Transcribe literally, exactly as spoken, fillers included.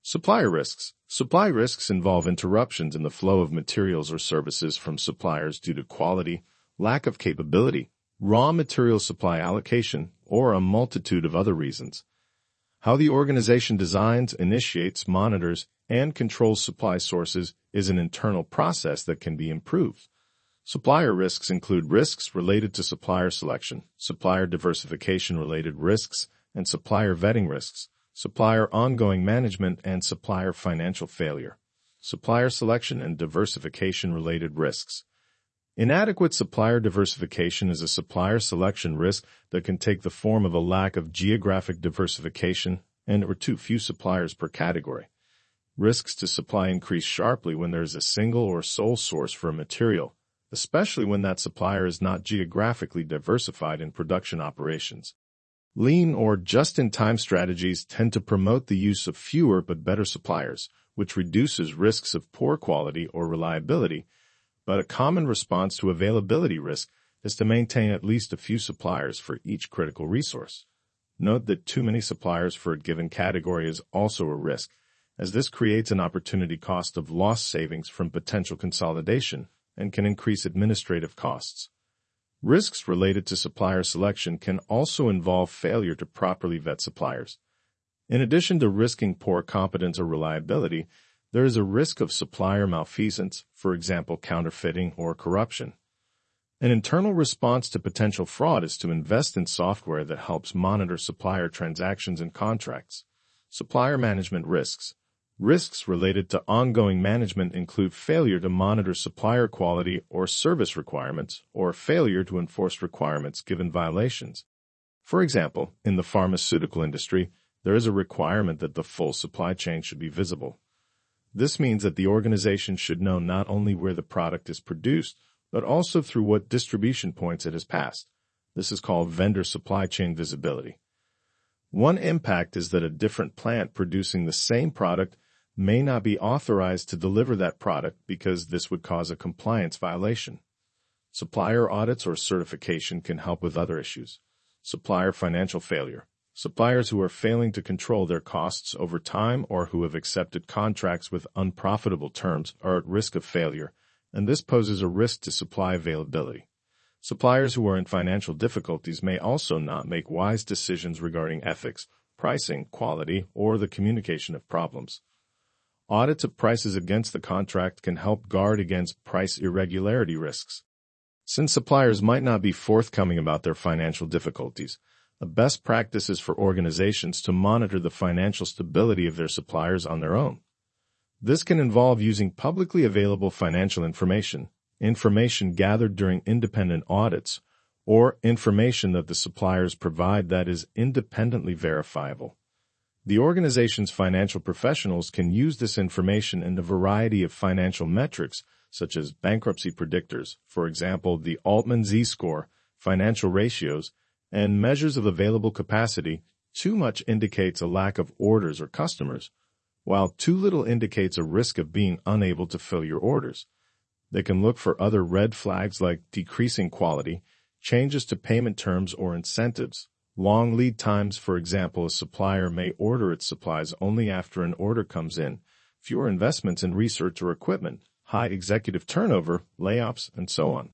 Supplier risks. Supply risks involve interruptions in the flow of materials or services from suppliers due to quality, lack of capability, raw material supply allocation, or a multitude of other reasons. How the organization designs, initiates, monitors, and controls supply sources is an internal process that can be improved. Supplier risks include risks related to supplier selection, supplier diversification-related risks, and supplier vetting risks, supplier ongoing management, and supplier financial failure. Supplier selection and diversification-related risks. Inadequate supplier diversification is a supplier selection risk that can take the form of a lack of geographic diversification and or too few suppliers per category. Risks to supply increase sharply when there is a single or sole source for a material, especially when that supplier is not geographically diversified in production operations. Lean or just-in-time strategies tend to promote the use of fewer but better suppliers, which reduces risks of poor quality or reliability, but a common response to availability risk is to maintain at least a few suppliers for each critical resource. Note that too many suppliers for a given category is also a risk, as this creates an opportunity cost of lost savings from potential consolidation and can increase administrative costs. Risks related to supplier selection can also involve failure to properly vet suppliers. In addition to risking poor competence or reliability, there is a risk of supplier malfeasance, for example, counterfeiting or corruption. An internal response to potential fraud is to invest in software that helps monitor supplier transactions and contracts. Supplier management risks. Risks related to ongoing management include failure to monitor supplier quality or service requirements, or failure to enforce requirements given violations. For example, in the pharmaceutical industry, there is a requirement that the full supply chain should be visible. This means that the organization should know not only where the product is produced, but also through what distribution points it has passed. This is called vendor supply chain visibility. One impact is that a different plant producing the same product may not be authorized to deliver that product because this would cause a compliance violation. Supplier audits or certification can help with other issues. Supplier financial failure. Suppliers who are failing to control their costs over time or who have accepted contracts with unprofitable terms are at risk of failure, and this poses a risk to supply availability. Suppliers who are in financial difficulties may also not make wise decisions regarding ethics, pricing, quality, or the communication of problems. Audits of prices against the contract can help guard against price irregularity risks. Since suppliers might not be forthcoming about their financial difficulties, a best practice is for organizations to monitor the financial stability of their suppliers on their own. This can involve using publicly available financial information, information gathered during independent audits, or information that the suppliers provide that is independently verifiable. The organization's financial professionals can use this information in a variety of financial metrics, such as bankruptcy predictors, for example, the Altman Z-score, financial ratios, and measures of available capacity. Too much indicates a lack of orders or customers, while too little indicates a risk of being unable to fill your orders. They can look for other red flags like decreasing quality, changes to payment terms or incentives, long lead times. For example, a supplier may order its supplies only after an order comes in, fewer investments in research or equipment, high executive turnover, layoffs, and so on.